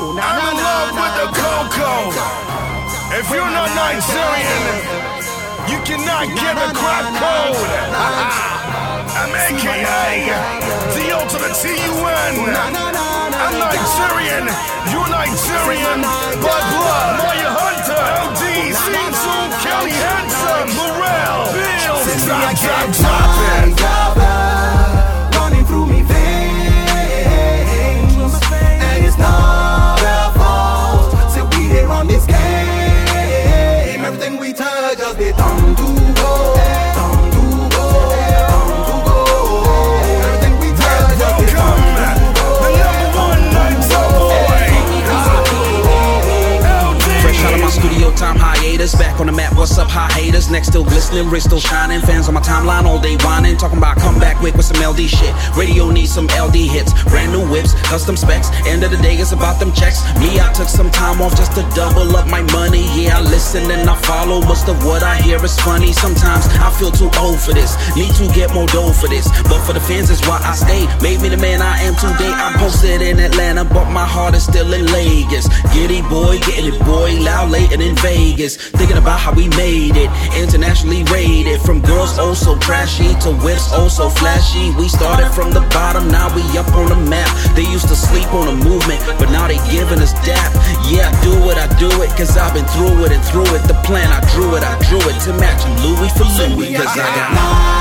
I'm in love with the cocoa. If you're not Nigerian, you cannot get a crack code. I'm AKA the ultimate TUN. I'm Nigerian, you're Nigerian. By blood, Maya Hunter, LD, Sinsu, Kelly Handsome, Morel, Bill, drop. Running through me veins, and it's not our fault. So we did run this game. Everything we touch just they turn to gold. Everything we touch just they turn to gold. The number one Nigel boy, LD. Fresh out of my studio time hiatus, back on the map. What's up, high haters? Next still glistening, wrist still shining. Fans on my timeline all day whining, talking about come back quick with some LD shit. Radio needs some LD hits, brand new whips, custom specs. End of the day, it's about them checks. Me, I took some time off just to double up my money. Yeah, I listen and I follow. Most of what I hear is funny. Sometimes I feel too old for this. Need to get more dough for this, but for the fans is why I stay. Made me the man I am today. I'm posted in Atlanta, but my heart is still in Vegas. Giddy boy, getting it boy, loud late and in Vegas. Thinking about how we made it, internationally rated. From girls oh so trashy to whips oh so flashy. We started from the bottom, now we up on the map. They used to sleep on the movement, but now they giving us dap. Yeah, I do it, cause I've been through it and through it. The plan, I drew it to match Louis for Louis. Cause I got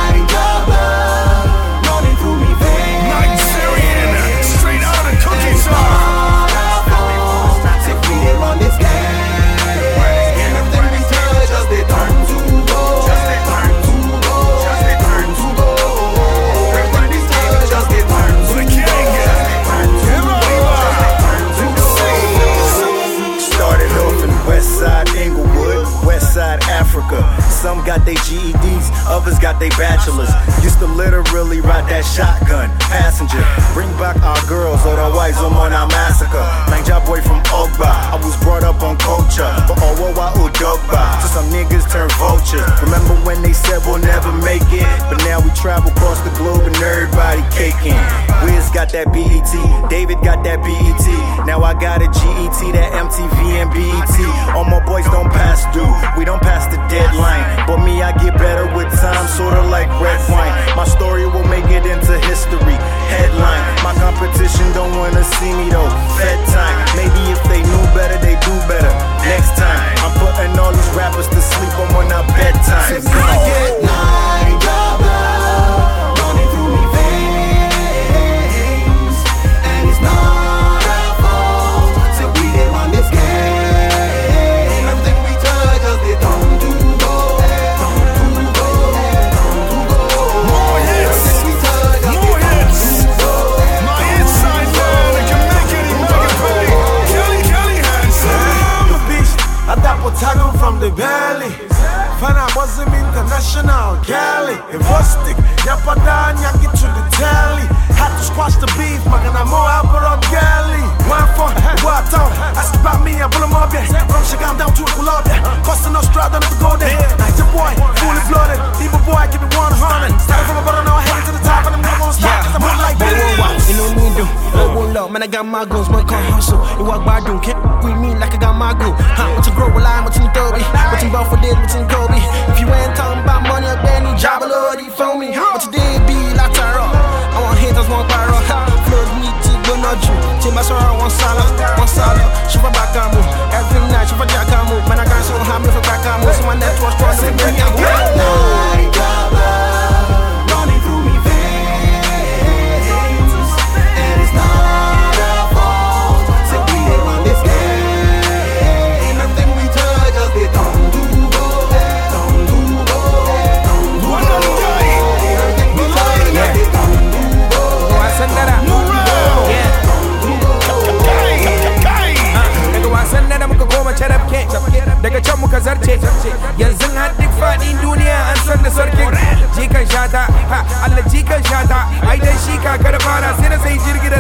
running through me veins. Nigerian, straight out of the cookie jar. So we did run this game. Everything we touch just they turn to gold. Everything we touch just they turn to gold. Started off in Westside Inglewood, Westside Africa. Some got their GEDs, others got their bachelors. Used to literally ride that shotgun, passenger. Bring back our girls, otherwise I'm on our massacre. Niger boy from Ogba, I was brought up on culture. But Owawa Udogba, so some niggas turn vultures. Remember when they said we'll never make it? But now we travel across the globe and everybody caking. Wiz got that BET, David got that BET. Now I got a GET, that MTV and BET. All my boys don't pass due, we don't pass the deadline. But me, I get better with time, sorta like red wine. My story will make it into history, headline. My competition don't wanna see me though, fed time. Maybe if they knew better, they do better next time. I'm putting all these rappers to sleep, I'm on our bedtime. Running through me veins, and it's not our fault. So we did run this game. Everything we touch just they turn to gold. More hits, my inside man that can make any nugget pay. Kelly Handsome. Adapt tackle from the belly. Fana wasn't international, Cali. It was stick, Yapadan, Yaki to the telly. Had to squash the beef, Magana more Alpero Galley. One for what town? Ask about me, I pull him up, yeah. From Shagam down to Colombia. Costing Australia, don't have to go there. Niger boy, fully blooded. Evil boy, keep it 100. Started from a bottom, now heading to the top, and I'm never gonna stop, cause I'm hot like Billy. You know me, do. Love, man, I got my goals, man, can't hustle. You walk by, don't can't with me like I got my glue. What's a grow, line, what's in Adobe? What's in Buffalo, what's in Kobe? If you ain't talking about money, I bet you job already for me. What you did be like Tyra. I want haters, want viral. Flows me to do not you. Take my sorrow, one salad. Shuba Bakamu. Every night, Shuba Jakamu. Man, I got so happy for Bakamu. So my network's crossing the running through me veins, and it's not our fault. So we did run this game. Everything we touch just they turn to gold. Everything we touch just they turn to gold. I send that out. Wasan da muka goma carabke daga can muka zarce yanzu har duk fadin duniya an san da sarkin jikan shata Allah jikan shata ai dan shi kakar fara sai na sai jirgin